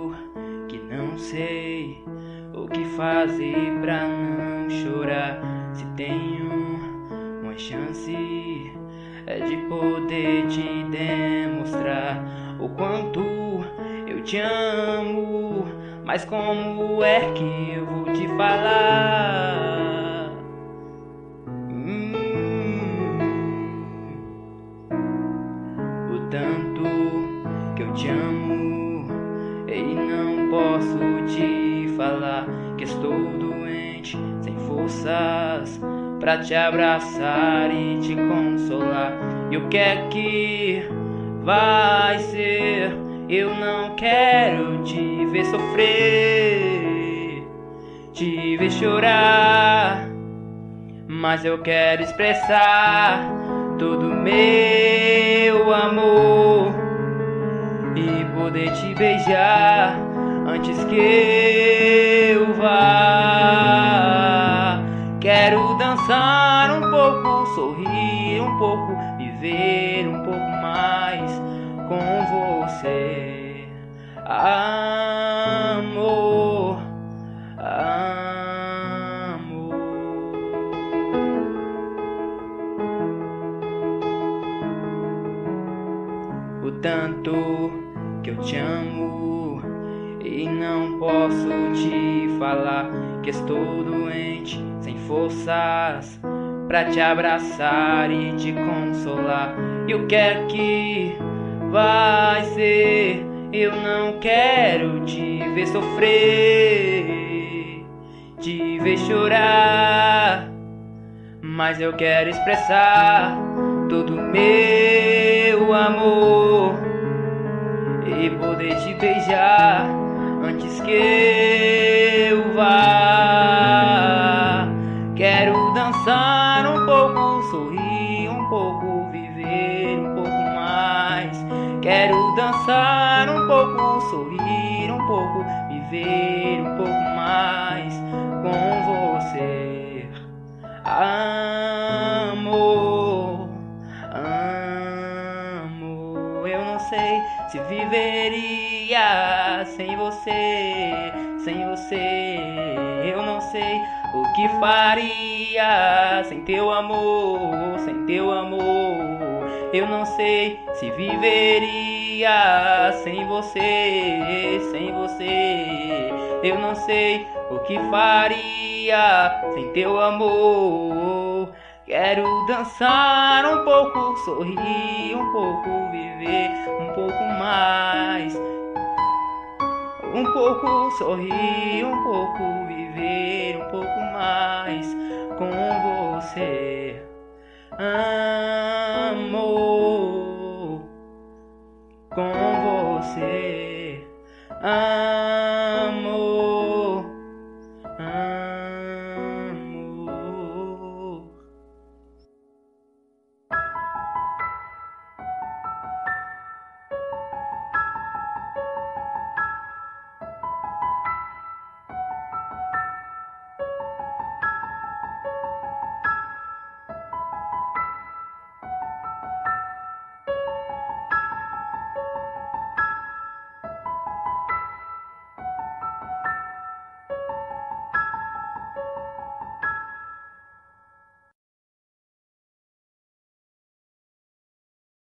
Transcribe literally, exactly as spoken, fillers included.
tanto que não sei o que fazer pra não chorar. Se tenho uma chance é de poder te demonstrar o quanto eu te amo, mas como é que eu vou te falar? Hum, o tanto que eu te amo e não posso te falar que estou doente, sem forças pra te abraçar e te consolar. E o que é que vai ser? Eu não quero te ver sofrer, te ver chorar, mas eu quero expressar todo meu amor e poder te beijar antes que eu vá. Quero dançar um pouco, sorrir um pouco, viver um pouco mais com você, amor, amor. O tanto que eu te amo e não posso te falar que estou doente, sem forças pra te abraçar e te consolar. E o que é que vai ser? Eu não quero te ver sofrer, te ver chorar, mas eu quero expressar todo meu amor e poder te beijar antes que eu vá. Quero dançar um pouco, sorrir um pouco, viver um pouco mais. Quero dançar um pouco, sorrir um pouco, viver um pouco mais com você, amor, amor. Eu não sei se viveria sem você, sem você. Eu não sei o que faria sem teu amor, sem teu amor. Eu não sei se viveria sem você, sem você. Eu não sei o que faria sem teu amor. Quero dançar um pouco, sorrir um pouco, viver um pouco mais. Um pouco, sorrir um pouco, viver um pouco mais com você, amor, com você, amor.